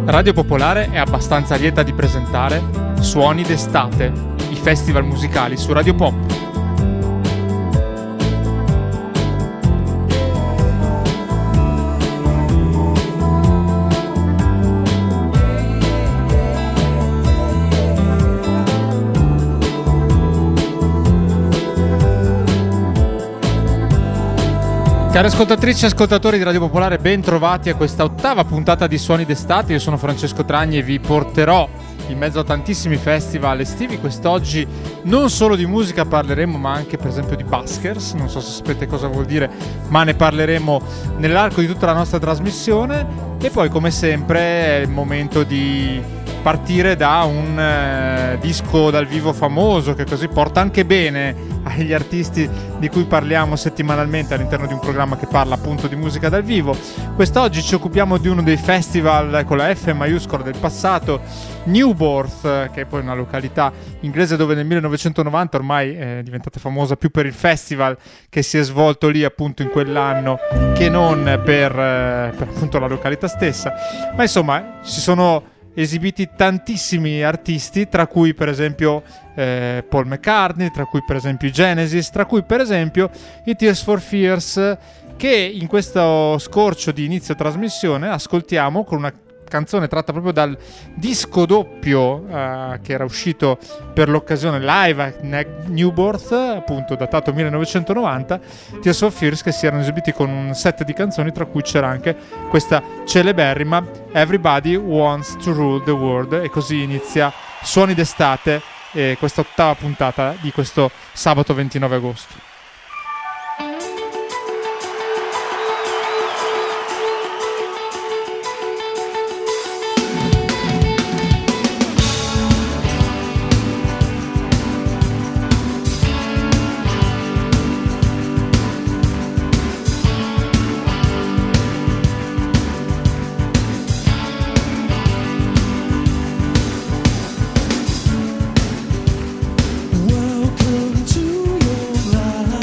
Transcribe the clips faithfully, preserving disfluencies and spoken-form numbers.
Radio Popolare è abbastanza lieta di presentare Suoni d'estate, i festival musicali su Radio Pop. Cari ascoltatrici e ascoltatori di Radio Popolare, ben trovati a questa ottava puntata di Suoni d'estate. Io sono Francesco Tragni e vi porterò in mezzo a tantissimi festival estivi. Quest'oggi non solo di musica parleremo, ma anche per esempio di buskers. Non so se sapete cosa vuol dire, ma ne parleremo nell'arco di tutta la nostra trasmissione. E poi, come sempre, è il momento di partire da un eh, disco dal vivo famoso, che così porta anche bene agli artisti di cui parliamo settimanalmente all'interno di un programma che parla appunto di musica dal vivo. Quest'oggi ci occupiamo di uno dei festival con la F maiuscola del passato, Newborth, che è poi una località inglese dove nel millenovecentonovanta ormai è diventata famosa più per il festival che si è svolto lì appunto in quell'anno che non per, per appunto la località stessa. Ma insomma ci sono esibiti tantissimi artisti, tra cui per esempio eh, Paul McCartney, tra cui per esempio i Genesis, tra cui per esempio i Tears for Fears, che in questo scorcio di inizio trasmissione ascoltiamo con una canzone tratta proprio dal disco doppio uh, che era uscito per l'occasione live a Newborth, appunto datato millenovecentonovanta. Tears for Fears, che si erano esibiti con un set di canzoni tra cui c'era anche questa celeberrima Everybody Wants to Rule the World. E così inizia Suoni d'estate, e questa ottava puntata di questo sabato ventinove agosto. Welcome to your life.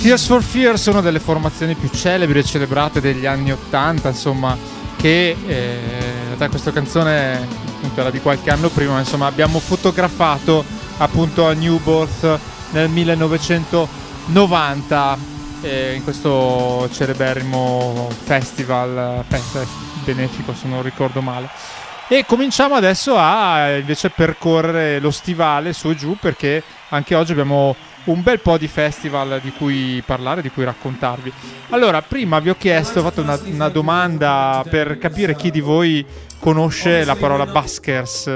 Tears for Fears è una delle formazioni più celebri e celebrate degli anni ottanta, insomma, che eh, in realtà questa canzone appunto era di qualche anno prima, ma insomma abbiamo fotografato appunto a Newport nel millenovecentonovanta eh, in questo celeberrimo festival fest, benefico, se non ricordo male. E cominciamo adesso a invece percorrere lo stivale su e giù, perché anche oggi abbiamo un bel po' di festival di cui parlare, di cui raccontarvi. Allora, prima vi ho chiesto, ho fatto una, una domanda per capire chi di voi conosce la parola buskers,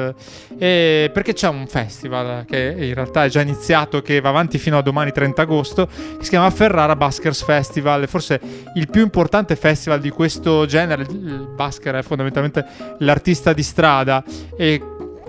e perché c'è un festival che in realtà è già iniziato, che va avanti fino a domani trenta agosto, che si chiama Ferrara Buskers Festival, forse il più importante festival di questo genere. Il busker è fondamentalmente l'artista di strada, e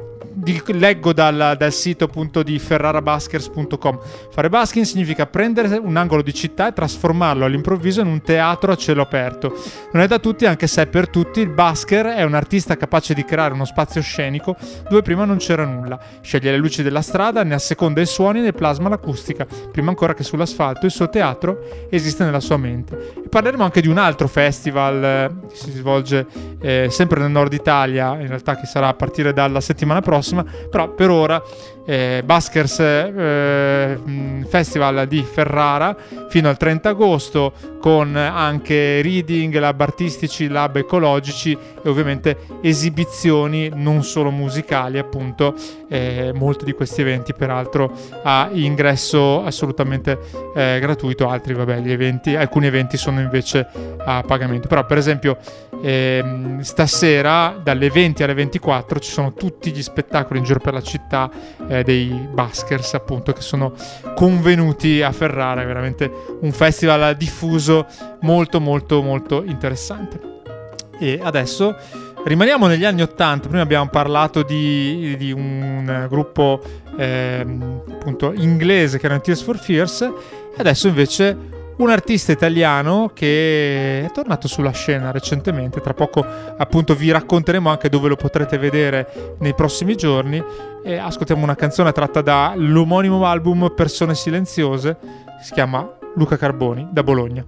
leggo dal, dal sito appunto di ferrara buskers punto com. Fare busking significa prendere un angolo di città e trasformarlo all'improvviso in un teatro a cielo aperto. Non è da tutti, anche se è per tutti. Il busker è un artista capace di creare uno spazio scenico dove prima non c'era nulla. Sceglie le luci della strada, ne asseconda i suoni e ne plasma l'acustica. Prima ancora che sull'asfalto, il suo teatro esiste nella sua mente. E parleremo anche di un altro festival eh, che si svolge eh, sempre nel nord Italia, in realtà, che sarà a partire dalla settimana prossima. Però per ora eh, Buskers eh, Festival di Ferrara fino al trenta agosto, con anche reading, lab artistici, lab ecologici e ovviamente esibizioni non solo musicali, appunto. Eh, molti di questi eventi peraltro a ingresso assolutamente eh, gratuito, altri vabbè gli eventi, alcuni eventi sono invece a pagamento. Però per esempio eh, stasera dalle venti alle ventiquattro ci sono tutti gli spettacoli in giro per la città eh, dei buskers, appunto, che sono convenuti a Ferrara. È veramente un festival diffuso molto molto molto interessante. E adesso rimaniamo negli anni ottanta. Prima abbiamo parlato di, di un gruppo eh, appunto inglese che era Tears for Fears, e adesso invece un artista italiano che è tornato sulla scena recentemente. Tra poco appunto vi racconteremo anche dove lo potrete vedere nei prossimi giorni, e ascoltiamo una canzone tratta dall'omonimo album Persone Silenziose, si chiama Luca Carboni, da Bologna.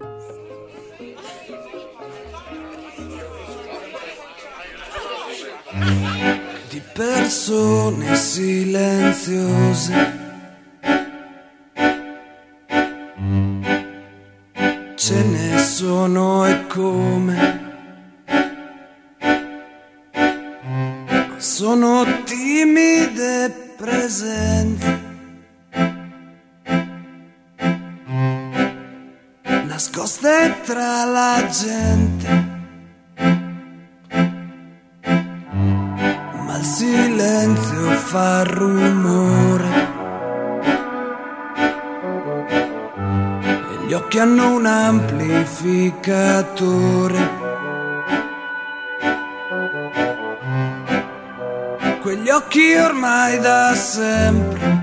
Di persone silenziose ce ne sono, e come sono timide presenze nascoste tra la gente, ma il silenzio fa rumore e gli occhi hanno un amplificatore. Quegli occhi ormai da sempre,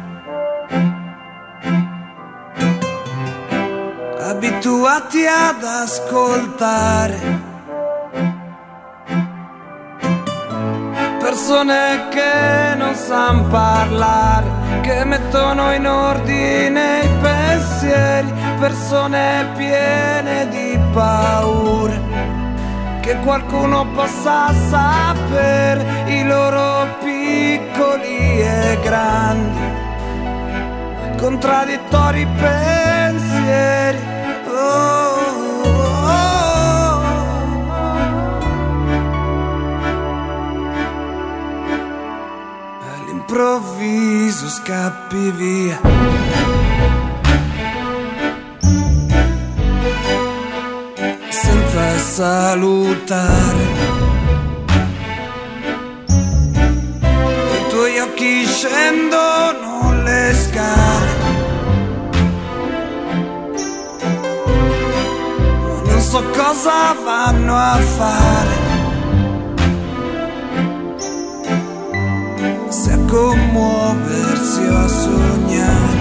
abituati ad ascoltare persone che non sanno parlare, che mettono in ordine i pensieri, persone piene di paure, che qualcuno possa sapere i loro piccoli e grandi, contraddittori pensieri. Oh, oh, oh. All'improvviso scappi via, senza salutare, i tuoi occhi scendono le scale, non so cosa vanno a fare, se a commuoversi o a sognare,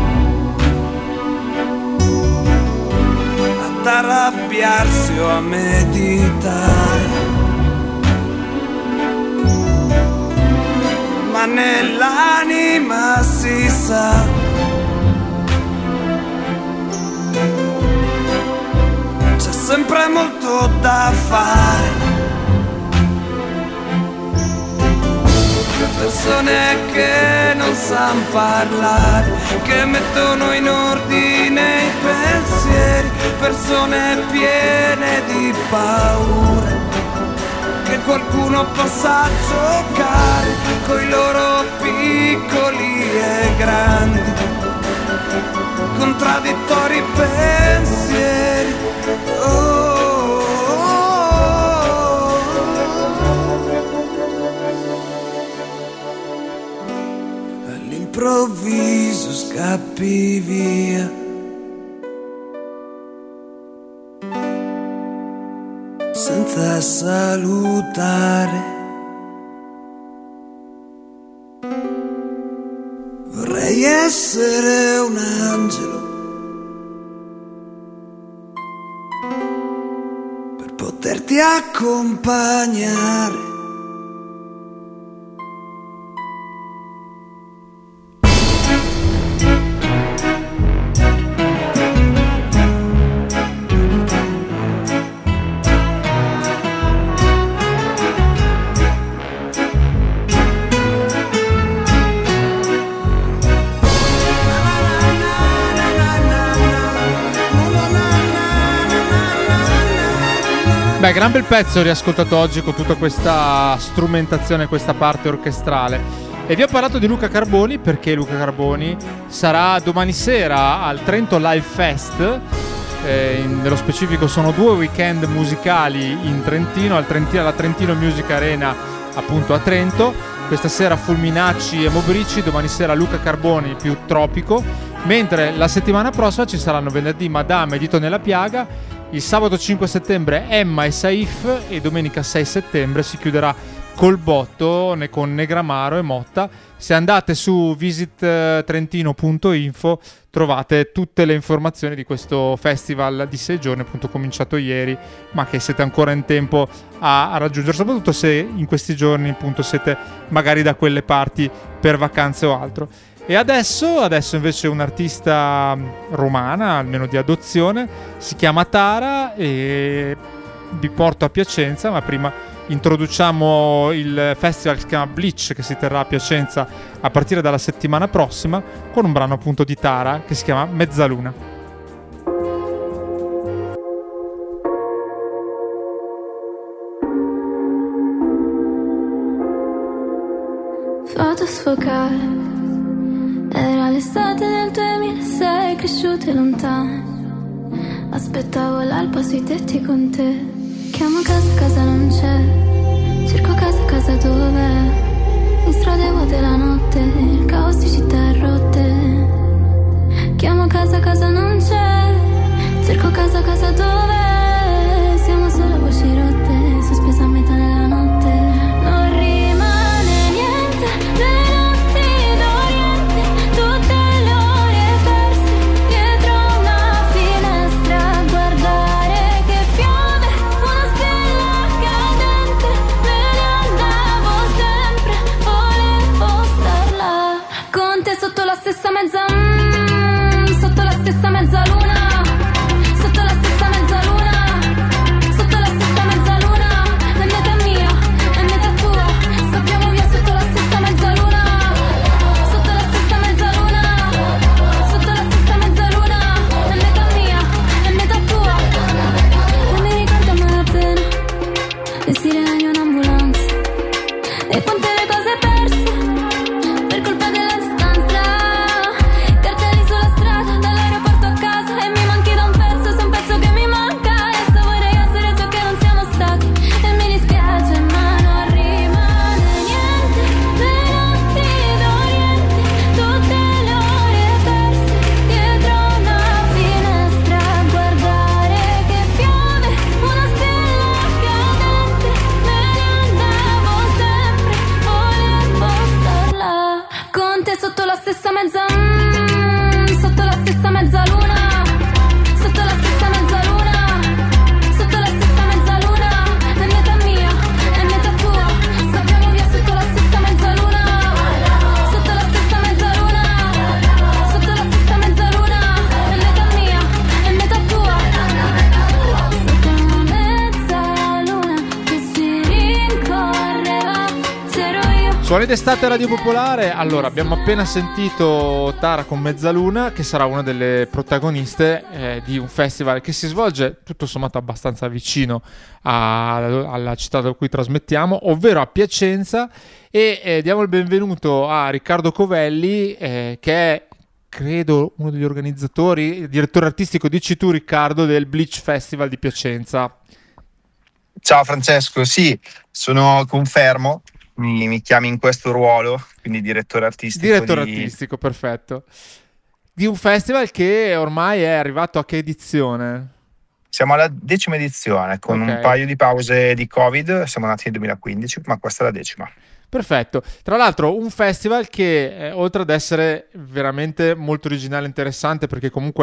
ad arrabbiarsi o a meditare, ma nell'anima si sa altro da fare. Persone che non sanno parlare, che mettono in ordine i pensieri, persone piene di paure, che qualcuno possa giocare coi loro piccoli e grandi, contraddittori pensieri. Oh. All'improvviso scappi via, senza salutare. Vorrei essere un angelo per poterti accompagnare. Beh, gran bel pezzo riascoltato oggi con tutta questa strumentazione, questa parte orchestrale. E vi ho parlato di Luca Carboni perché Luca Carboni sarà domani sera al Trento Live Fest. Eh, in, nello specifico sono due weekend musicali in Trentino, al Trentino, alla Trentino Music Arena appunto a Trento. Questa sera Fulminacci e Mobrici, domani sera Luca Carboni più Tropico, mentre la settimana prossima ci saranno venerdì Madame e Dito nella Piaga, il sabato cinque settembre Emma e Saif e domenica sei settembre si chiuderà col botto con Negramaro e Motta. Se andate su visit trentino punto info trovate tutte le informazioni di questo festival di sei giorni, appunto cominciato ieri, ma che siete ancora in tempo a, a raggiungere, soprattutto se in questi giorni appunto siete magari da quelle parti per vacanze o altro. E adesso, adesso invece un'artista romana, almeno di adozione, si chiama Tara e vi porto a Piacenza, ma prima introduciamo il festival che si chiama Bleach, che si terrà a Piacenza a partire dalla settimana prossima, con un brano appunto di Tara che si chiama Mezzaluna. Foto sfocare, era l'estate del duemilasei, cresciute lontane, aspettavo l'alba sui tetti con te. Chiamo casa, casa non c'è, cerco casa, casa dov'è, in strade vuote la notte, il caos di città rotte. Chiamo casa, casa non c'è, cerco casa, casa dov'è, siamo solo voci rotte, sospesa a metà nella notte. Non rimane niente delle notti d'Oriente, tutte le ore perse dietro una finestra a guardare che piove, una stella cadente, me ne andavo sempre, volevo star là con te sotto la stessa mezza, mm, sotto la stessa mezzaluna, sotto la stessa mezzaluna, sotto la stessa mezzaluna, è metà mia, è metà tua, scappiamo via sotto la stessa mezzaluna, sotto la stessa mezzaluna, sotto la stessa mezzaluna, è metà mia, è metà tua. E mi ricordo a malapena le sirene di un'ambulanza e quante le cose perse per colpa della distanza, cartelli Suoni d'estate Radio Popolare. Allora, abbiamo appena sentito Tara con Mezzaluna, che sarà una delle protagoniste eh, di un festival che si svolge tutto sommato abbastanza vicino a, alla città da cui trasmettiamo, ovvero a Piacenza, e eh, diamo il benvenuto a Riccardo Covelli, eh, che è, credo, uno degli organizzatori, direttore artistico, dici tu Riccardo, del Bleach Festival di Piacenza. Ciao Francesco, sì, sono confermo. Mi, mi chiami in questo ruolo, quindi direttore artistico. Direttore di... artistico, perfetto. Di un festival che ormai è arrivato a che edizione? Siamo alla decima edizione, con Okay. un paio di pause di Covid, siamo nati nel duemilaquindici, ma questa è la decima. Perfetto. Tra l'altro un festival che eh, oltre ad essere veramente molto originale e interessante, perché comunque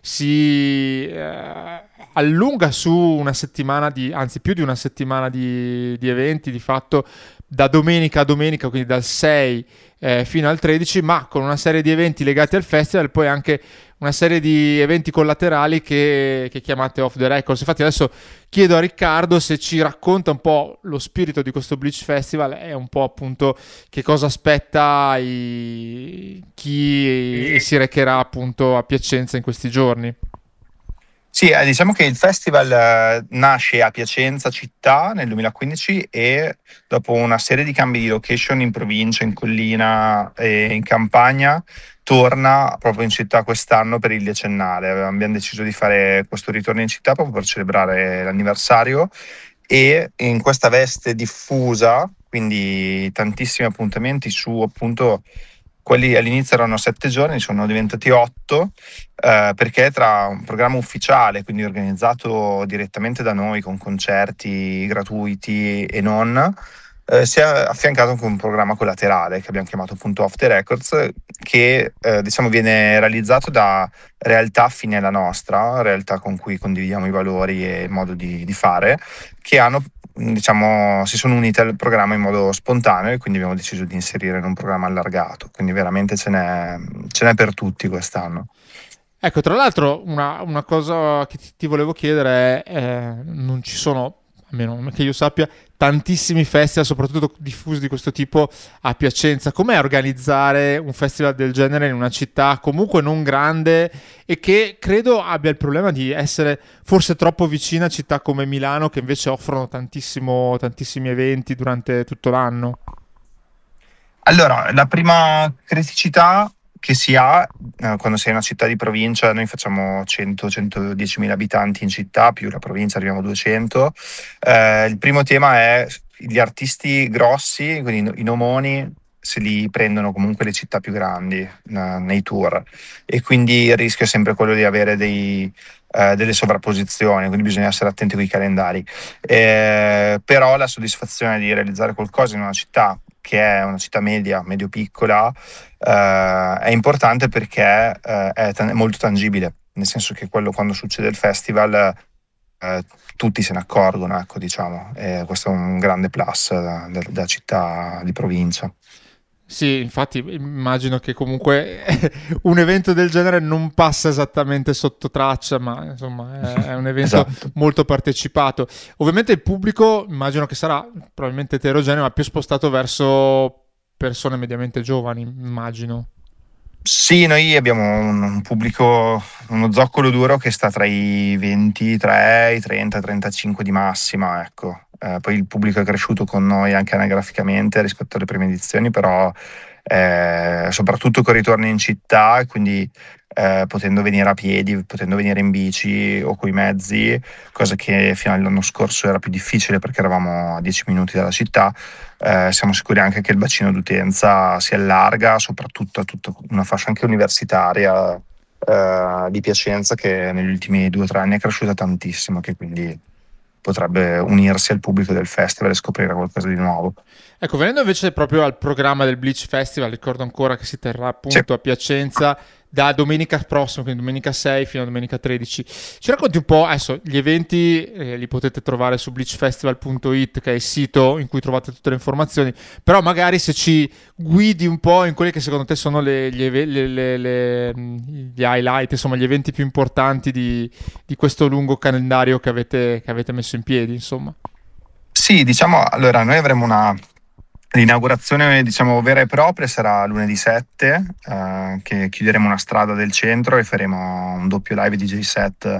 si eh, allunga su una settimana di, anzi più di una settimana di, di eventi, di fatto da domenica a domenica, quindi dal sei eh, fino al tredici, ma con una serie di eventi legati al festival, poi anche una serie di eventi collaterali che, che chiamate off the records. Infatti adesso chiedo a Riccardo se ci racconta un po' lo spirito di questo Bleach Festival e un po' appunto che cosa aspetta i... chi si recherà appunto a Piacenza in questi giorni. Sì, eh, diciamo che il festival eh, nasce a Piacenza città nel duemilaquindici e dopo una serie di cambi di location in provincia, in collina e in campagna, torna proprio in città quest'anno per il decennale. Abbiamo deciso di fare questo ritorno in città proprio per celebrare l'anniversario, e in questa veste diffusa, quindi tantissimi appuntamenti su appunto quelli all'inizio erano sette giorni, sono diventati otto, eh, perché tra un programma ufficiale, quindi organizzato direttamente da noi con concerti gratuiti e non, eh, si è affiancato anche un programma collaterale che abbiamo chiamato appunto Off the Records, che eh, diciamo viene realizzato da realtà affini alla nostra, realtà con cui condividiamo i valori e il modo di, di fare, che hanno diciamo si sono unite al programma in modo spontaneo, e quindi abbiamo deciso di inserire in un programma allargato, quindi veramente ce n'è, ce n'è per tutti quest'anno. Ecco, tra l'altro una, una cosa che ti, ti volevo chiedere è eh, non ci sono, almeno che io sappia, tantissimi festival, soprattutto diffusi di questo tipo a Piacenza. Com'è organizzare un festival del genere in una città comunque non grande e che credo abbia il problema di essere forse troppo vicina a città come Milano, che invece offrono tantissimo, tantissimi eventi durante tutto l'anno? Allora, la prima criticità che si ha eh, quando sei in una città di provincia, noi facciamo cento centodieci mila abitanti in città, più la provincia arriviamo a duecento, eh, il primo tema è gli artisti grossi, quindi i nomoni se li prendono comunque le città più grandi eh, nei tour, e quindi il rischio è sempre quello di avere dei, eh, delle sovrapposizioni, quindi bisogna essere attenti con i calendari, eh, però la soddisfazione di realizzare qualcosa in una città che è una città media, medio-piccola, eh, è importante perché eh, è, t- è molto tangibile, nel senso che quello, quando succede il festival eh, tutti se ne accorgono, ecco, diciamo, e questo è un grande plus da, da, da città di provincia. Sì, infatti immagino che comunque un evento del genere non passa esattamente sotto traccia, ma insomma è, è un evento Esatto. molto partecipato. Ovviamente il pubblico immagino che sarà probabilmente eterogeneo, ma più spostato verso persone mediamente giovani, immagino. Sì, noi abbiamo un, un pubblico, uno zoccolo duro che sta tra i ventitré, i trenta, trentacinque di massima, ecco. Eh, poi il pubblico è cresciuto con noi anche anagraficamente rispetto alle prime edizioni, però eh, soprattutto con ritorno in città, quindi eh, potendo venire a piedi, potendo venire in bici o coi mezzi, cosa che fino all'anno scorso era più difficile perché eravamo a dieci minuti dalla città. Eh, siamo sicuri anche che il bacino d'utenza si allarga, soprattutto a tutta una fascia anche universitaria eh, di Piacenza, che negli ultimi due o tre anni è cresciuta tantissimo, che quindi potrebbe unirsi al pubblico del festival e scoprire qualcosa di nuovo. Ecco, venendo invece proprio al programma del Bleach Festival, ricordo ancora che si terrà appunto sì. a Piacenza da domenica prossima, quindi domenica sei fino a domenica tredici. Ci racconti un po', adesso gli eventi eh, li potete trovare su bleach festival punto it, che è il sito in cui trovate tutte le informazioni, però magari se ci guidi un po' in quelli che secondo te sono le, gli, eve- le, le, le, gli highlight, insomma gli eventi più importanti di, di questo lungo calendario che avete, che avete messo in piedi, insomma. Sì, diciamo, allora noi avremo una L'inaugurazione, diciamo, vera e propria sarà lunedì sette, eh, che chiuderemo una strada del centro e faremo un doppio live D J set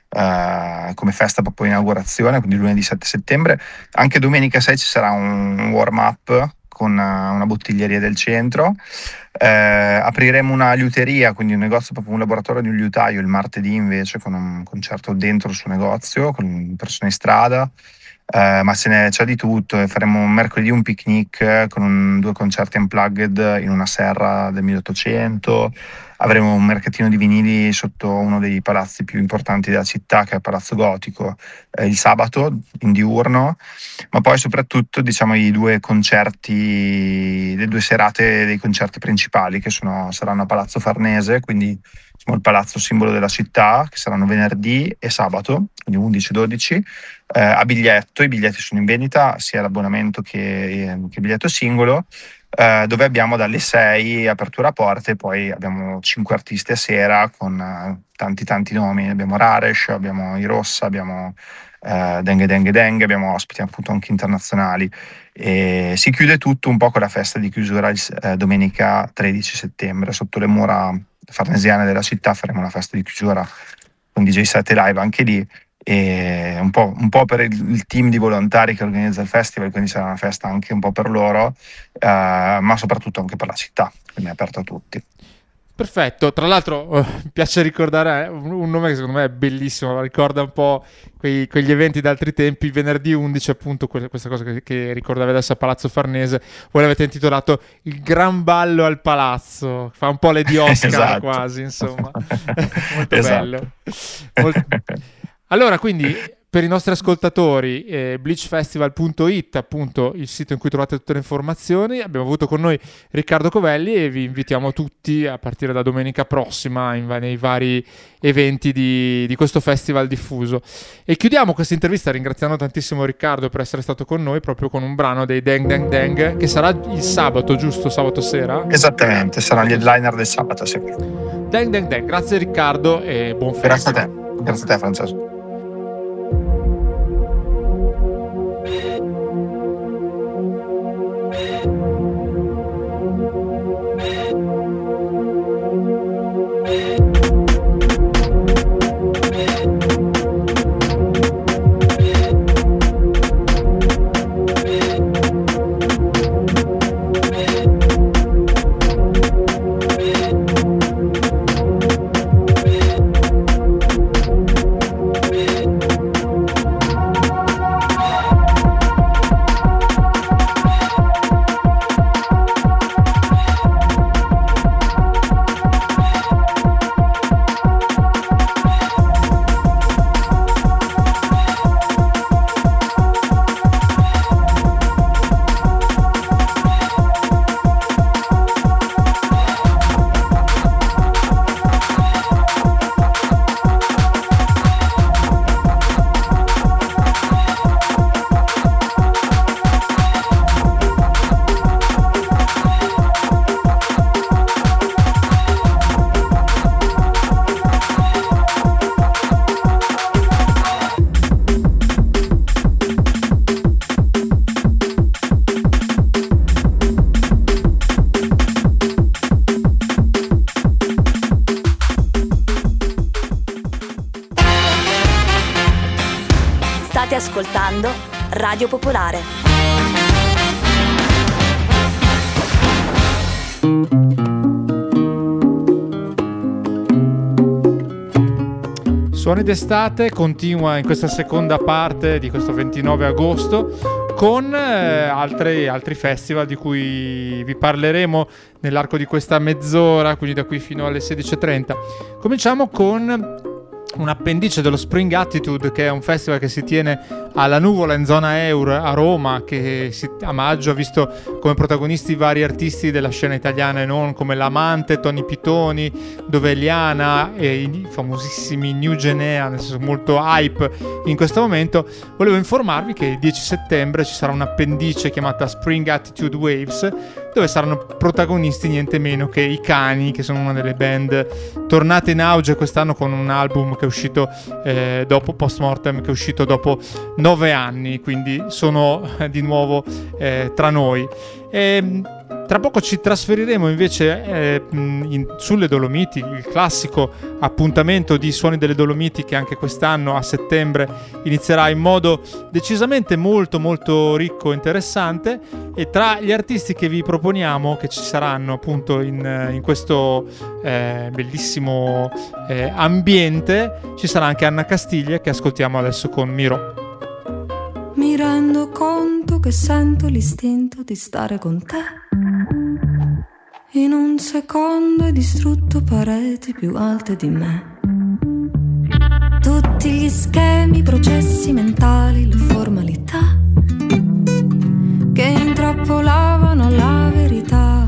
eh, come festa proprio inaugurazione, quindi lunedì sette settembre. Anche domenica sei ci sarà un warm up con una bottiglieria del centro. Eh, apriremo una liuteria, quindi un negozio, proprio un laboratorio di un liutaio, il martedì invece, con un concerto dentro il suo negozio con persone in strada. Uh, ma se ne c'è di tutto, e faremo un mercoledì un picnic con un, due concerti unplugged in una serra del milleottocento. Avremo un mercatino di vinili sotto uno dei palazzi più importanti della città, che è il Palazzo Gotico, eh, il sabato in diurno. Ma poi soprattutto, diciamo, i due concerti, le due serate dei concerti principali, che sono, saranno a Palazzo Farnese, quindi diciamo, il palazzo simbolo della città, che saranno venerdì e sabato, quindi undici dodici, eh, a biglietto. I biglietti sono in vendita, sia l'abbonamento che, che il biglietto singolo, eh, dove abbiamo dalle sei apertura a porte, poi abbiamo cinque artisti a sera con eh, tanti tanti nomi. Abbiamo Raresh, abbiamo i Rossa, abbiamo eh, Dengue Dengue Dengue, abbiamo ospiti appunto anche internazionali, e si chiude tutto un po' con la festa di chiusura il, eh, domenica tredici settembre sotto le mura farnesiane della città. Faremo una festa di chiusura con D J set live anche lì, e un po', un po' per il, il team di volontari che organizza il festival, quindi sarà una festa anche un po' per loro, eh, ma soprattutto anche per la città, quindi è aperto a tutti. Perfetto, tra l'altro uh, mi piace ricordare un, un nome che secondo me è bellissimo, ricorda un po' quei, quegli eventi d'altri tempi. Venerdì undici, appunto, que- questa cosa che, che ricordavi adesso a Palazzo Farnese, voi l'avete intitolato Il Gran Ballo al Palazzo, fa un po' le di Oscar. Esatto. Quasi, insomma. Molto esatto. Bello. Molto... Allora, quindi, per i nostri ascoltatori, eh, bleach festival punto it, appunto il sito in cui trovate tutte le informazioni. Abbiamo avuto con noi Riccardo Covelli e vi invitiamo tutti a partire da domenica prossima in, nei vari eventi di, di questo festival diffuso. E chiudiamo questa intervista ringraziando tantissimo Riccardo per essere stato con noi, proprio con un brano dei Deng Deng Deng, che sarà il sabato, giusto? Sabato sera? Esattamente, saranno gli headliner del sabato, sì. Deng Deng Deng, grazie Riccardo e buon festival. Grazie a te, grazie a te Francesco. Ascoltando Radio Popolare. Suoni d'estate continua in questa seconda parte di questo ventinove agosto con eh, altri, altri festival di cui vi parleremo nell'arco di questa mezz'ora, quindi da qui fino alle sedici e trenta. Cominciamo con un appendice dello Spring Attitude, che è un festival che si tiene alla Nuvola in zona Eur a Roma, che si, a maggio ha visto come protagonisti vari artisti della scena italiana e non, come L'Amante, Tony Pitoni, Doveliana e i famosissimi New Genea, nel senso molto hype in questo momento. Volevo informarvi che il dieci settembre ci sarà un appendice chiamata Spring Attitude Waves, dove saranno protagonisti niente meno che i Cani, che sono una delle band tornate in auge quest'anno con un album che è uscito eh, dopo Post Mortem, che è uscito dopo nove anni, quindi sono eh, di nuovo eh, tra noi. E tra poco ci trasferiremo invece eh, in, sulle Dolomiti, il classico appuntamento di Suoni delle Dolomiti, che anche quest'anno a settembre inizierà in modo decisamente molto molto ricco e interessante. E tra gli artisti che vi proponiamo, che ci saranno appunto in, in questo eh, bellissimo eh, ambiente, ci sarà anche Anna Castiglia, che ascoltiamo adesso con Miro. Mi rendo conto che sento l'istinto di stare con te. In un secondo hai distrutto pareti più alte di me. Tutti gli schemi, i processi mentali, le formalità che intrappolavano la verità.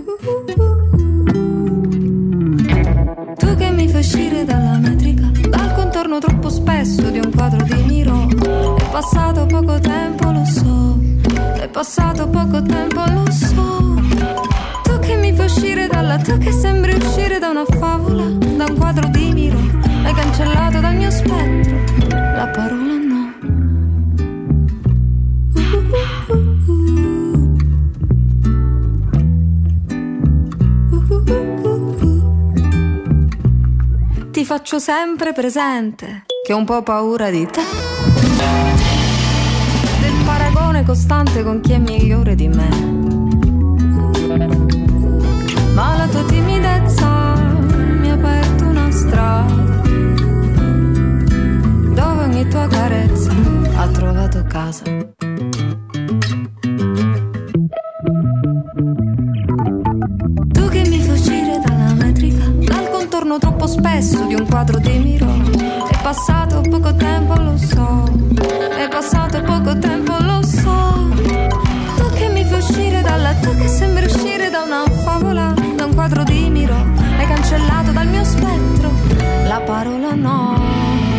Tu che mi fai uscire dalla metrica, dal contorno troppo spesso di un quadro di Miro. È passato poco tempo, lo so. È passato poco tempo, lo so. Tu che mi fai uscire dalla, tu che sembri uscire da una favola, da un quadro di Miro. Hai cancellato dal mio spettro la parola no. Uh, uh, uh, uh. Uh, uh, uh, uh. Ti faccio sempre presente che ho un po' paura di te, del paragone costante con chi è migliore di me. Ma la tua timidezza mi ha aperto una strada dove ogni tua carezza ha trovato casa. Tu che mi fai uscire dalla metrica, dal contorno troppo spesso di un quadro di Miro. È passato poco tempo, lo so. È passato poco tempo, lo so. Tu che mi fai uscire dalla, tu che sembri uscire da una favola, da un quadro di Miro. Hai cancellato dal mio spettro la parola no.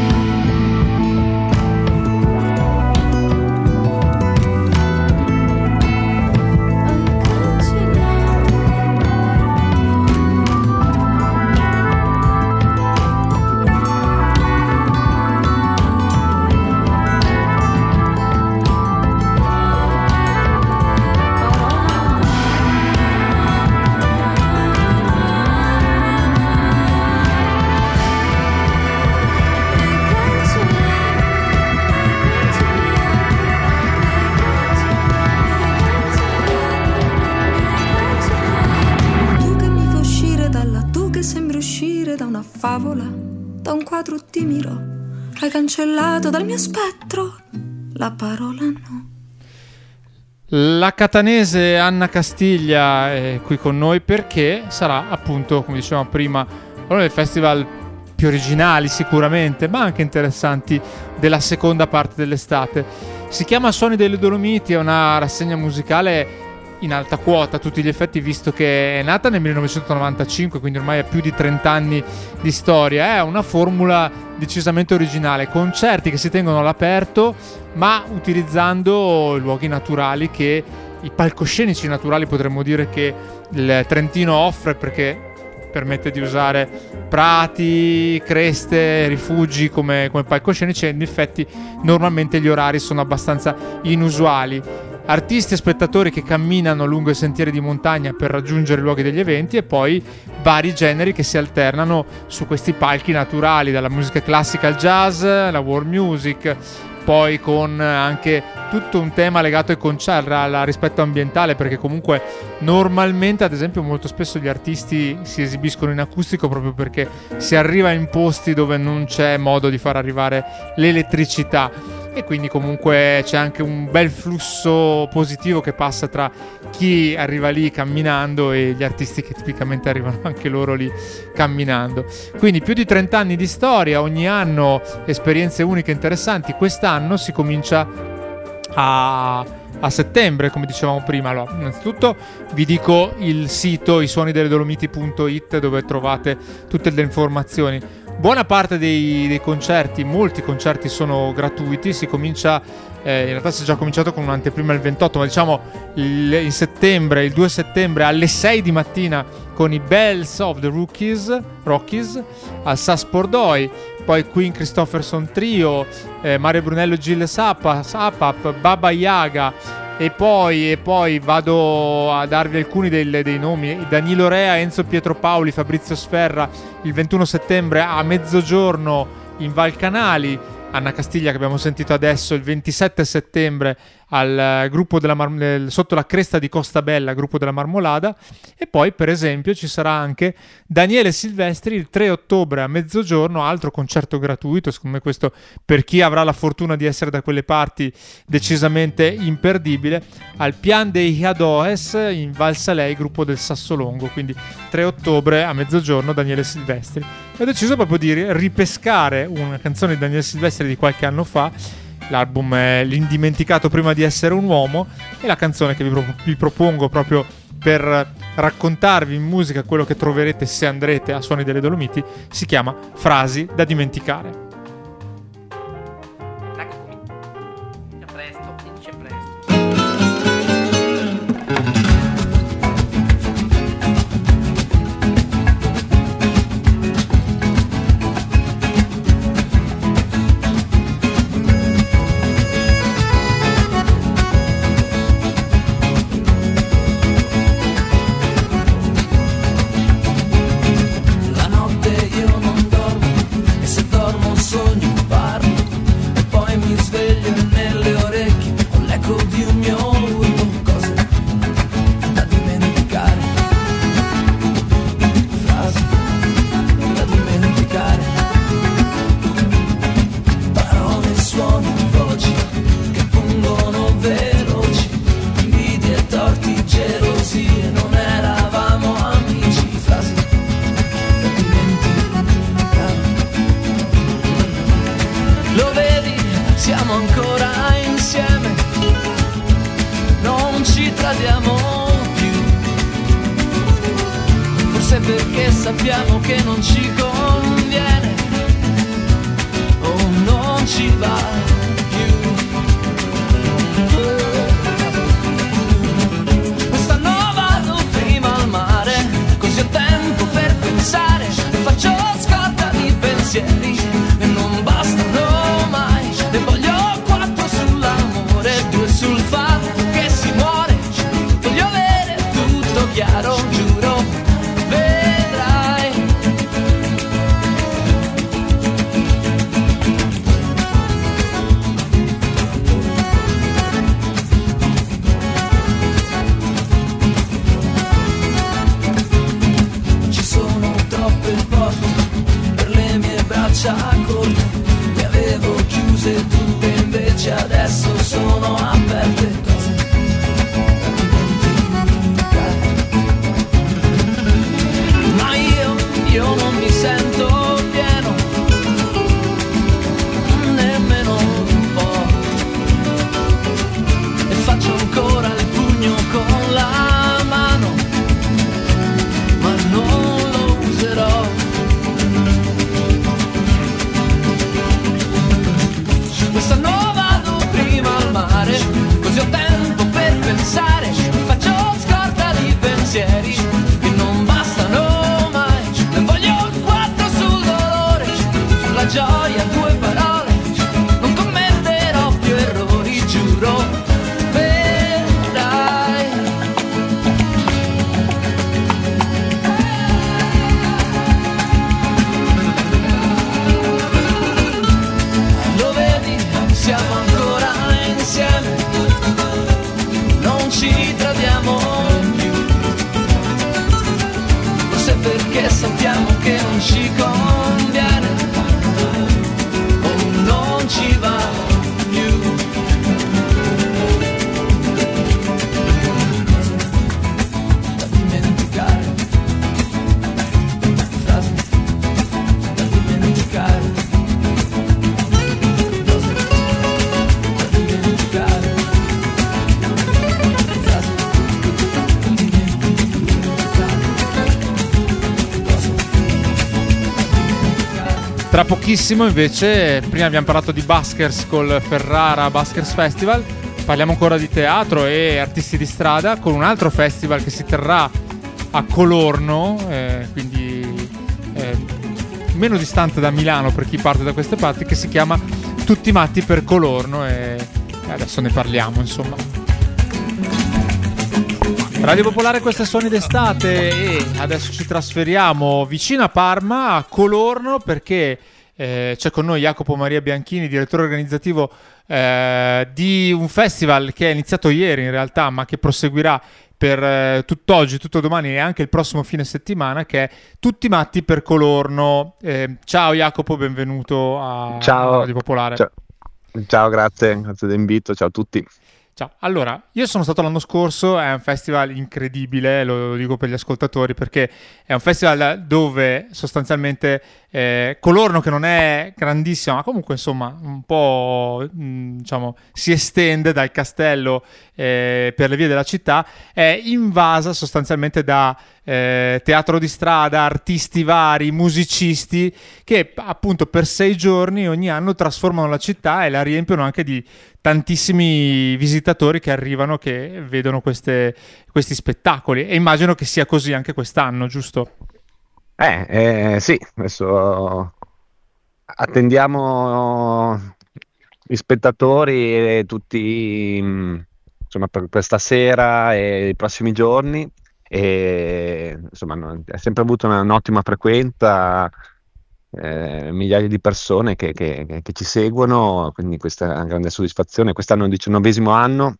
Favola, da un quadro di Miro. Hai cancellato dal mio spettro la parola no. La catanese Anna Castiglia è qui con noi perché sarà appunto, come dicevamo prima, uno dei festival più originali sicuramente, ma anche interessanti della seconda parte dell'estate. Si chiama Suoni delle Dolomiti, è una rassegna musicale in alta quota a tutti gli effetti, visto che è nata nel millenovecentonovantacinque, quindi ormai ha più di trenta anni di storia. È una formula decisamente originale, concerti che si tengono all'aperto ma utilizzando luoghi naturali, che i palcoscenici naturali potremmo dire che il Trentino offre, perché permette di usare prati, creste, rifugi come, come palcoscenici, e in effetti normalmente gli orari sono abbastanza inusuali. Artisti e spettatori che camminano lungo i sentieri di montagna per raggiungere i luoghi degli eventi, e poi vari generi che si alternano su questi palchi naturali, dalla musica classica al jazz, la world music, poi con anche tutto un tema legato ai concerti, al rispetto ambientale, perché comunque normalmente, ad esempio, molto spesso gli artisti si esibiscono in acustico proprio perché si arriva in posti dove non c'è modo di far arrivare l'elettricità, e quindi comunque c'è anche un bel flusso positivo che passa tra chi arriva lì camminando e gli artisti che tipicamente arrivano anche loro lì camminando. Quindi più di trenta anni di storia, ogni anno esperienze uniche e interessanti. Quest'anno si comincia a, a settembre, come dicevamo prima. Allora, innanzitutto vi dico il sito i suoni delle dolomiti punto it, dove trovate tutte le informazioni. Buona parte dei, dei concerti, molti concerti sono gratuiti. Si comincia Eh, in realtà si è già cominciato con un'anteprima il ventotto, ma diciamo il, in settembre, il due settembre alle sei di mattina con i Bells of the Rockies, Rockies al Sas Pordoi, poi Queen Christopherson Trio, eh, Mario Brunello, Gilles Apap, Baba Yaga, e poi, e poi vado a darvi alcuni dei, dei nomi: Danilo Rea, Enzo Pietro Paoli, Fabrizio Sferra il ventuno settembre a mezzogiorno in Valcanali, Anna Castiglia che abbiamo sentito adesso il ventisette settembre al gruppo della Mar- sotto la cresta di Costa Bella, gruppo della Marmolada, e poi per esempio ci sarà anche Daniele Silvestri il tre ottobre a mezzogiorno, altro concerto gratuito, secondo me questo per chi avrà la fortuna di essere da quelle parti decisamente imperdibile, al Pian dei Hiadoes in Val Salei, gruppo del Sassolongo, quindi tre ottobre a mezzogiorno Daniele Silvestri. Ho deciso proprio di ripescare una canzone di Daniele Silvestri di qualche anno fa. L'album è L'indimenticato prima di essere un uomo, e la canzone che vi, pro- vi propongo proprio per raccontarvi in musica quello che troverete se andrete a Suoni delle Dolomiti si chiama Frasi da dimenticare. A presto, finisce presto. Perché sappiamo che non ci conviene o non ci va più. Quest'anno vado prima al mare, così ho tempo per pensare, e faccio scorta di pensieri e non bastano mai. Ne voglio quattro sull'amore, due sul fatto che si muore. Voglio avere tutto chiaro, giuro. Corte, le avevo chiuse tutte, invece adesso sono aperte. Cose ma io, io non mi sento pieno, nemmeno un po', e faccio ancora il pugno con la mano, ma non lo userò. Quest'anno vado prima al mare, così ho tempo per pensare, faccio scorta di pensieri che non bastano mai. Ne voglio quattro sul dolore, sulla gioia due parole, non commetterò più errori, giuro, vedrai. Lo vedi? Siamo ancora insieme, non ci tradiamo più, forse perché sappiamo che non ci conviene o non ci va più. Da dimenticare, frasi da dimenticare. Tra pochissimo invece, prima abbiamo parlato di Buskers col Ferrara Buskers Festival, parliamo ancora di teatro e artisti di strada con un altro festival che si terrà a Colorno, eh, quindi eh, meno distante da Milano per chi parte da queste parti, che si chiama Tutti Matti per Colorno, e adesso ne parliamo, insomma. Radio Popolare, queste Suoni d'estate, e adesso ci trasferiamo vicino a Parma, a Colorno, perché eh, c'è con noi Jacopo Maria Bianchini, direttore organizzativo eh, di un festival che è iniziato ieri in realtà, ma che proseguirà per eh, tutt'oggi, tutto domani e anche il prossimo fine settimana, che è Tutti Matti per Colorno. Eh, ciao Jacopo, benvenuto a ciao. Radio Popolare. Ciao. Ciao, grazie, grazie dell'invito, ciao a tutti. Ciao, allora, io sono stato l'anno scorso, è un festival incredibile, lo dico per gli ascoltatori, perché è un festival dove sostanzialmente eh, Colorno, che non è grandissima, ma comunque insomma un po' mh, diciamo si estende dal castello eh, per le vie della città, è invasa sostanzialmente da eh, teatro di strada, artisti vari, musicisti che appunto per sei giorni ogni anno trasformano la città e la riempiono anche di tantissimi visitatori che arrivano, che vedono queste, questi spettacoli, e immagino che sia così anche quest'anno, giusto? Eh, eh sì, adesso attendiamo gli spettatori e tutti, insomma, per questa sera e i prossimi giorni, e insomma è sempre avuto una, un'ottima frequenza. Eh, migliaia di persone che, che, che ci seguono, quindi questa è una grande soddisfazione. Quest'anno è il diciannovesimo anno,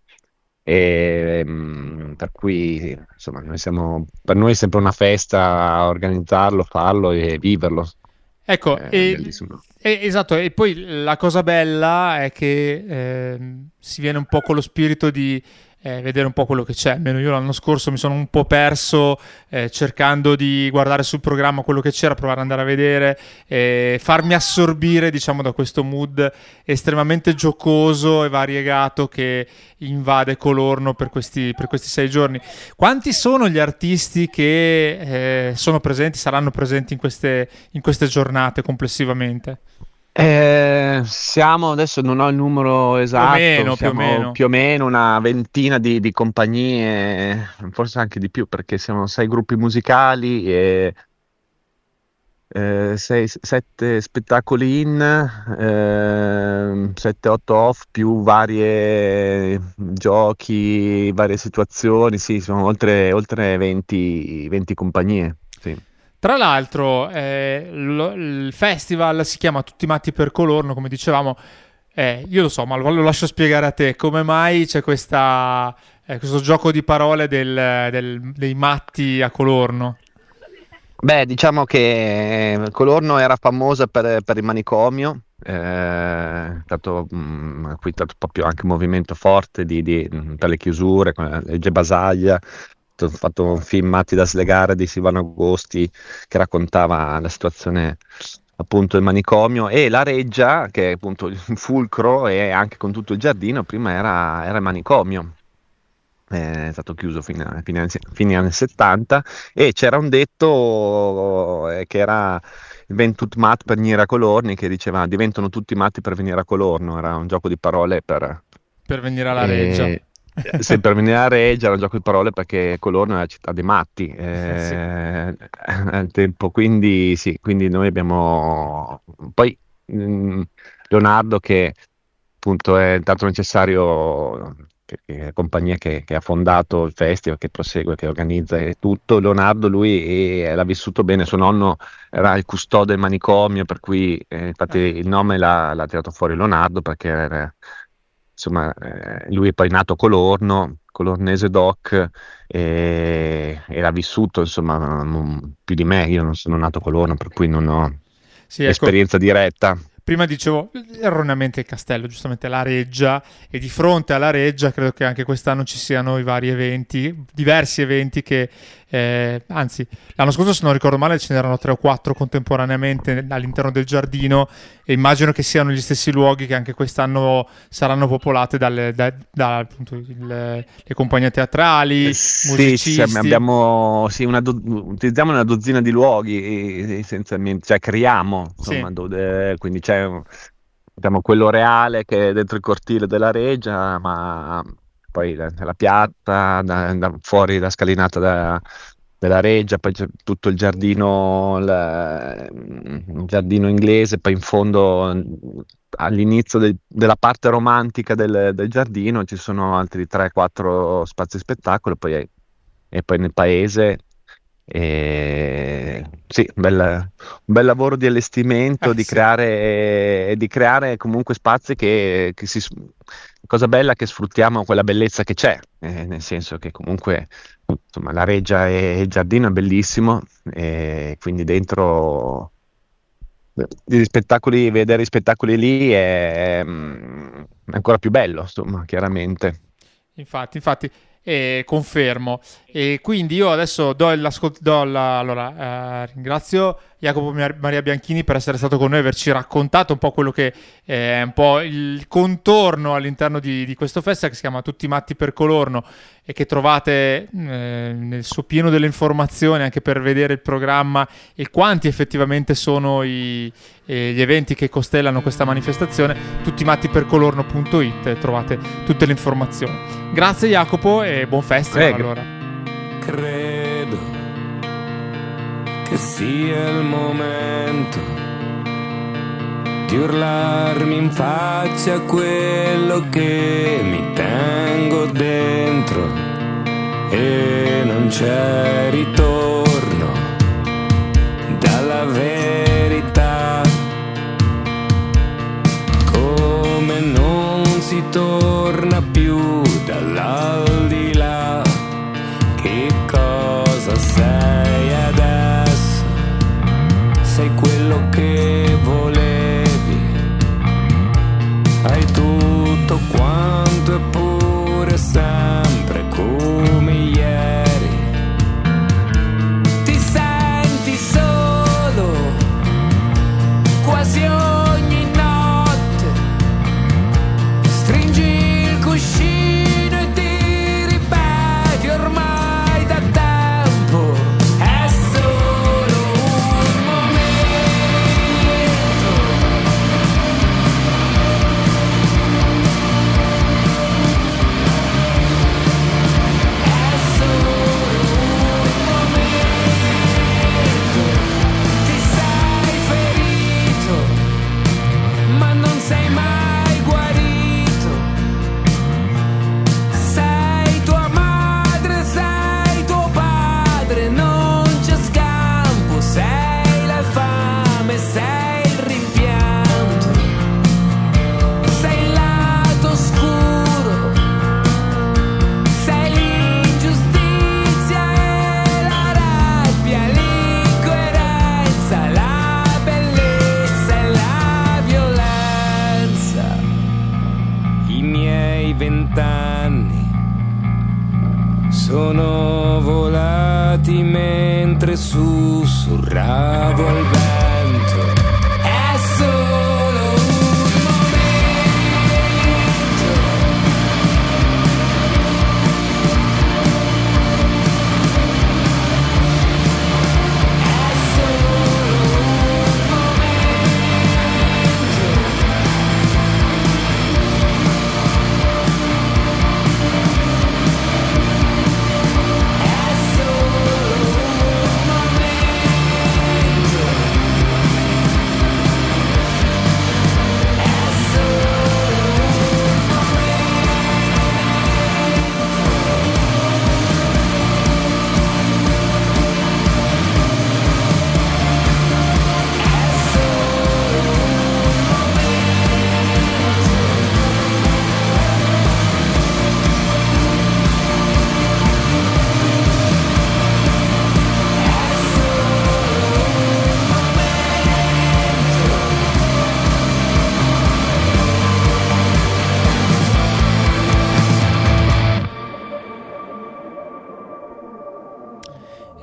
e mh, per cui insomma noi siamo, per noi è sempre una festa organizzarlo, farlo e viverlo. Ecco, eh, e, e, esatto, e poi la cosa bella è che eh, si viene un po' con lo spirito di Eh, vedere un po' quello che c'è. Almeno io l'anno scorso mi sono un po' perso eh, cercando di guardare sul programma quello che c'era, provare ad andare a vedere, eh, farmi assorbire diciamo da questo mood estremamente giocoso e variegato che invade Colorno per questi, per questi sei giorni. Quanti sono gli artisti che eh, sono presenti, saranno presenti in queste, in queste giornate complessivamente? Eh, siamo, adesso non ho il numero esatto, più o meno, più o meno. più o meno una ventina di, di compagnie, forse anche di più, perché siamo sei gruppi musicali e eh, sei, sette spettacoli in, eh, sette otto off, più varie giochi, varie situazioni. Sì, sono oltre, oltre venti, venti compagnie, sì. Tra l'altro eh, lo, il festival si chiama Tutti Matti per Colorno, come dicevamo. Eh, io lo so, ma lo, lo lascio spiegare a te. Come mai c'è questa, eh, questo gioco di parole del, del, dei matti a Colorno? Beh, diciamo che Colorno era famosa per, per il manicomio, eh, è stato mh, qui è stato proprio anche un movimento forte di, di, per le chiusure, con la legge Basaglia. Ho fatto un film Matti da slegare di Silvano Agosti che raccontava la situazione appunto del manicomio, e la reggia, che è appunto il fulcro, e anche con tutto il giardino prima era, era il manicomio. È stato chiuso fino a fine, fine anni settanta, e c'era un detto eh, che era il ven tut mat per venire a Colorni, che diceva diventano tutti matti per venire a Colorno. Era un gioco di parole per, per venire alla reggia. Eh, se per venire a Reggio era un gioco di parole, perché Colorno è la città dei matti eh, sì. al tempo, quindi sì, quindi noi abbiamo poi mh, Leonardo, che appunto è tanto necessario, che, che è compagnia che, che ha fondato il festival, che prosegue, che organizza e tutto. Leonardo lui e, l'ha vissuto bene, suo nonno era il custode del manicomio, per cui eh, infatti il nome l'ha, l'ha tirato fuori Leonardo, perché era, insomma, eh, lui è poi nato a Colorno, colornese doc, e, e l'ha vissuto, insomma, non, più di me. Io non sono nato a Colorno, per cui non ho sì, ecco, esperienza diretta. Prima dicevo erroneamente il castello, giustamente la reggia, e di fronte alla reggia credo che anche quest'anno ci siano i vari eventi, diversi eventi che eh, anzi l'anno scorso, se non ricordo male, ce n'erano tre o quattro contemporaneamente all'interno del giardino, e immagino che siano gli stessi luoghi che anche quest'anno saranno popolate dalle, da, da, appunto, il, le compagnie teatrali, Eh, Sì, musicisti. sì, abbiamo sì, una do- utilizziamo una dozzina di luoghi eh, essenzialmente, cioè creiamo, insomma, Sì. dove- quindi c'è un- abbiamo quello reale che è dentro il cortile della Reggia, ma poi la, la piazza, da- da- fuori la scalinata da- della Reggia, poi c'è tutto il giardino, il, il giardino inglese, poi in fondo all'inizio del- della parte romantica del, del giardino ci sono altri tre quattro spazi spettacolo, poi, e poi nel paese. E, sì, un bel, un bel lavoro di allestimento, Eh, di sì. creare, e di creare comunque spazi che, che si, cosa bella che sfruttiamo quella bellezza che c'è, eh, nel senso che comunque insomma, la Reggia e il giardino è bellissimo, e quindi dentro gli spettacoli, vedere i spettacoli lì è, mm, è ancora più bello, insomma, chiaramente. Infatti, infatti, eh, confermo. E quindi io adesso do l'ascolto, do la- allora, eh, ringrazio Jacopo Mar- Maria Bianchini per essere stato con noi e averci raccontato un po' quello che è un po' il contorno all'interno di, di questo festival che si chiama Tutti Matti per Colorno, e che trovate eh, nel suo pieno delle informazioni anche per vedere il programma e quanti effettivamente sono i, eh, gli eventi che costellano questa manifestazione. tuttimatti-per-colorno punto it, trovate tutte le informazioni. Grazie Jacopo e buon festival. Prego. Allora, Credo che sia il momento di urlarmi in faccia quello che mi tengo dentro, e non c'è ritorno dalla verità, come non si torna più dall'aldilà. Che cosa sei adesso? Sei quello che volevi, hai tutto quanto eppure sempre come ieri. Ti senti solo quasi ogni notte, stringi il cuscino e ti ripeti ormai da tempo, è solo un momento. È solo un momento. Ti sei ferito, ma non sei mai guarito. Sei tua madre, sei tuo padre, non c'è scampo. Sei la fame, sei il rimpianto, sei il lato oscuro, sei l'ingiustizia e la rabbia, l'incoerenza, la bellezza e la violenza. I miei vent'anni sono volati mentre sussurravo al vento. È solo un momento. È solo un momento. È solo un momento.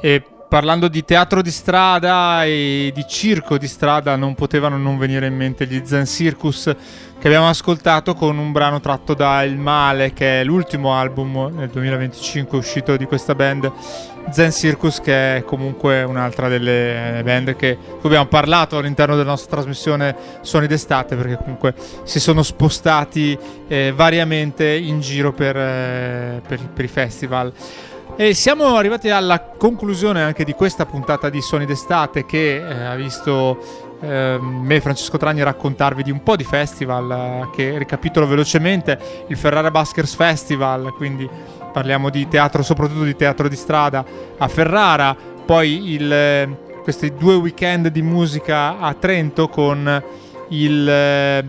E parlando di teatro di strada e di circo di strada, non potevano non venire in mente gli Zen Circus, che abbiamo ascoltato con un brano tratto da Il Male, che è l'ultimo album nel duemilaventicinque uscito di questa band Zen Circus, che è comunque un'altra delle band che abbiamo parlato all'interno della nostra trasmissione Suoni d'estate, perché comunque si sono spostati eh, variamente in giro per, eh, per, per i festival. E siamo arrivati alla conclusione anche di questa puntata di Suoni d'estate, che eh, ha visto eh, me, Francesco Tragni, raccontarvi di un po' di festival, eh, che ricapitolo velocemente: il Ferrara Buskers Festival, quindi parliamo di teatro, soprattutto di teatro di strada a Ferrara, poi il, eh, questi due weekend di musica a Trento con il, eh,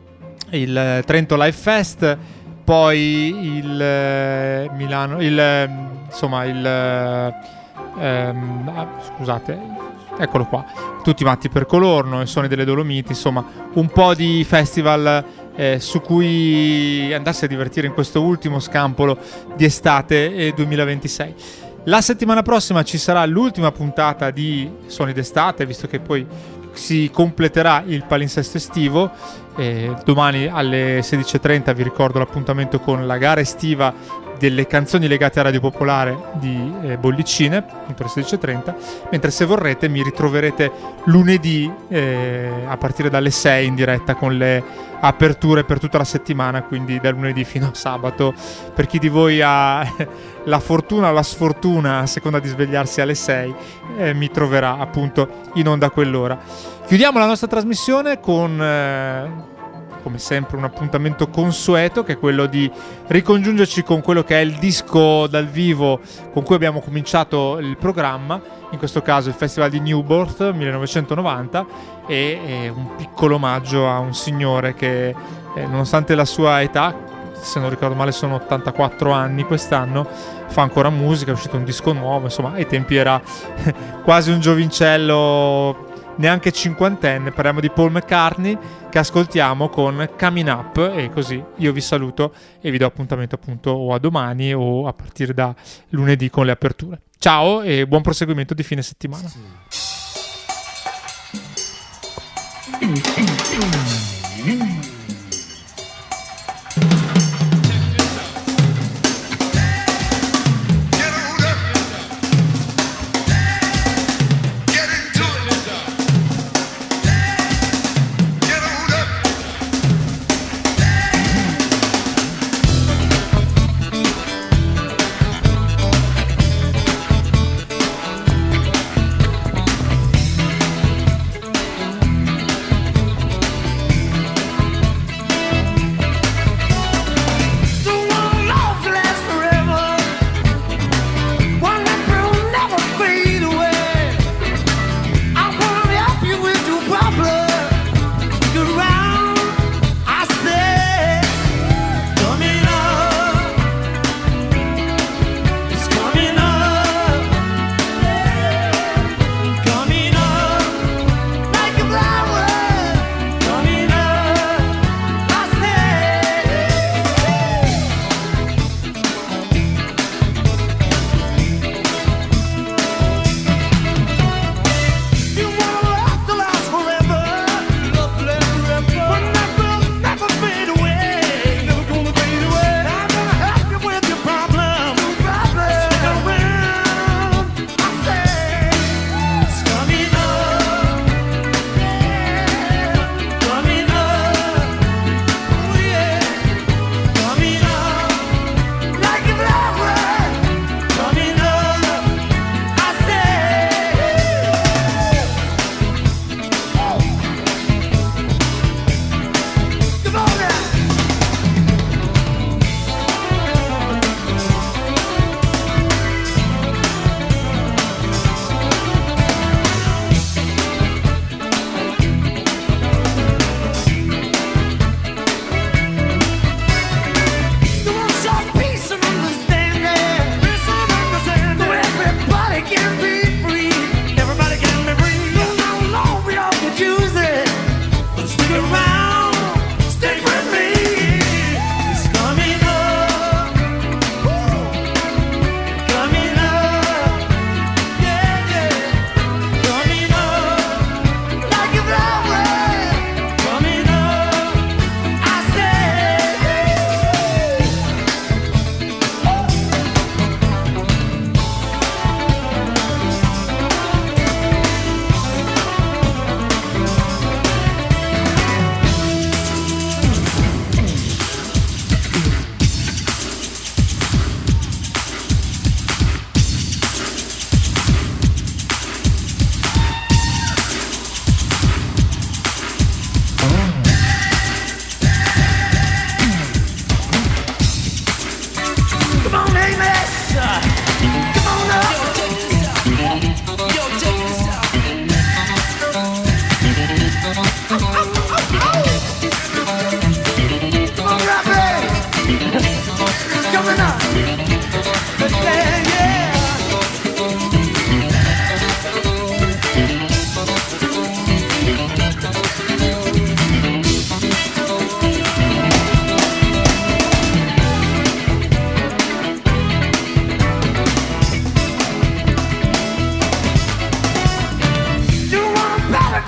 il Trento Live Fest, poi il eh, Milano, il eh, insomma il eh, ehm, ah, scusate, eccolo qua, Tutti matti per Colorno, i Suoni delle Dolomiti, insomma un po' di festival eh, su cui andarsi a divertire in questo ultimo scampolo di estate eh, duemilaventisei. La settimana prossima ci sarà l'ultima puntata di Suoni d'estate, visto che poi si completerà il palinsesto estivo. Eh, domani alle sedici e trenta vi ricordo l'appuntamento con la gara estiva delle canzoni legate a Radio Popolare di eh, Bollicine, appunto alle sedici e trenta, mentre se vorrete mi ritroverete lunedì eh, a partire dalle sei in diretta con le aperture per tutta la settimana, quindi da lunedì fino a sabato, per chi di voi ha la fortuna o la sfortuna, a seconda di svegliarsi alle sei, eh, mi troverà appunto in onda a quell'ora. Chiudiamo la nostra trasmissione con eh, come sempre un appuntamento consueto, che è quello di ricongiungerci con quello che è il disco dal vivo con cui abbiamo cominciato il programma, in questo caso il Festival di Newport millenovecentonovanta, e, e un piccolo omaggio a un signore che eh, nonostante la sua età, se non ricordo male sono ottantaquattro anni quest'anno, fa ancora musica, è uscito un disco nuovo, insomma ai tempi era quasi un giovincello, neanche cinquantenne. Parliamo di Paul McCartney, che ascoltiamo con Coming Up, e così io vi saluto e vi do appuntamento appunto o a domani o a partire da lunedì con le aperture. Ciao e buon proseguimento di fine settimana.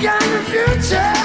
can the future